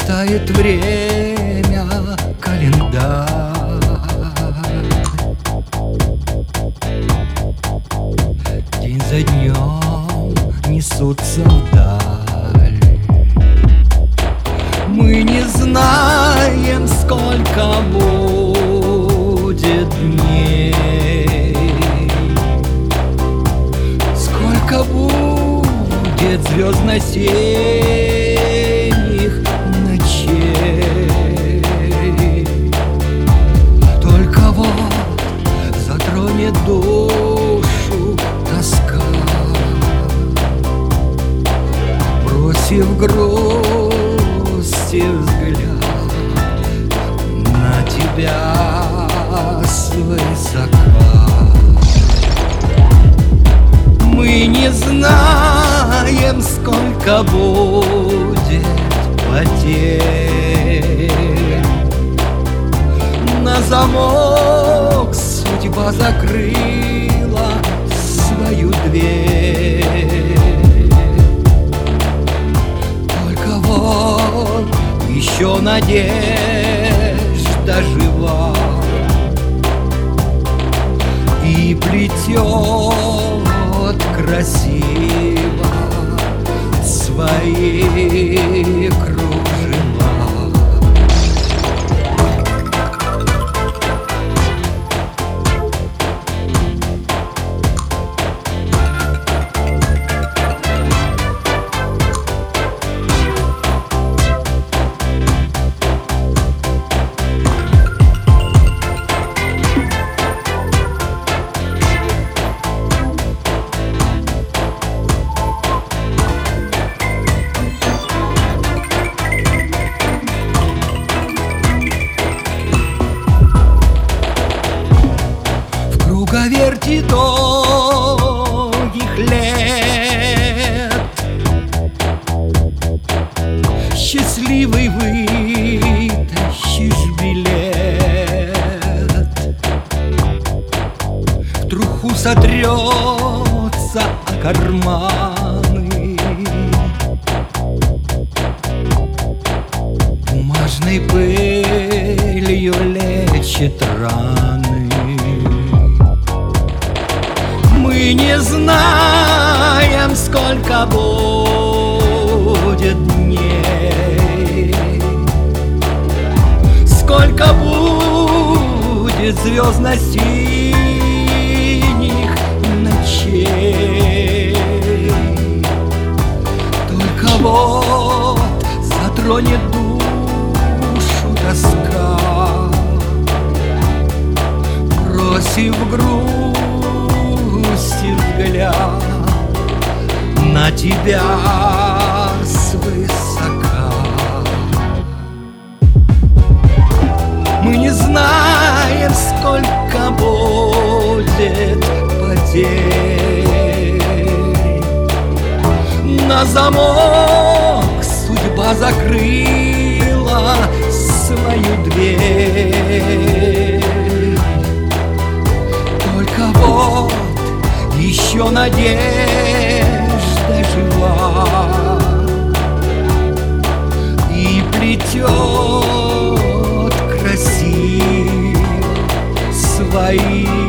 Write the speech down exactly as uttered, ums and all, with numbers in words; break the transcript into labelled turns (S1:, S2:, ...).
S1: листает время календарь. День за днем несутся вдаль. Мы не знаем, сколько будет дней, сколько будет звездно-синих ночей. Только вот затронет душу тоска, бросив грусть и взгляд на тебя свысока. Мы не знаем, сколько будет потерь. На замок судьба закрыла свою дверь. Только вот еще надежда жива и плетет красиво свои кружева. В круговерти долгих лет счастливый вытащишь билет. В труху сотрется о карманы, бумажной пылью лечит раны. Мы не знаем, сколько будет дней, сколько будет звездно-синих ночей. Только вот затронет душу тоска, бросив грусть и взгляд на тебя свысока. Мы не знаем, сколько будет потерь. На замок судьба закрыла свою дверь. Только вот еще надежда жива и плетет красиво свои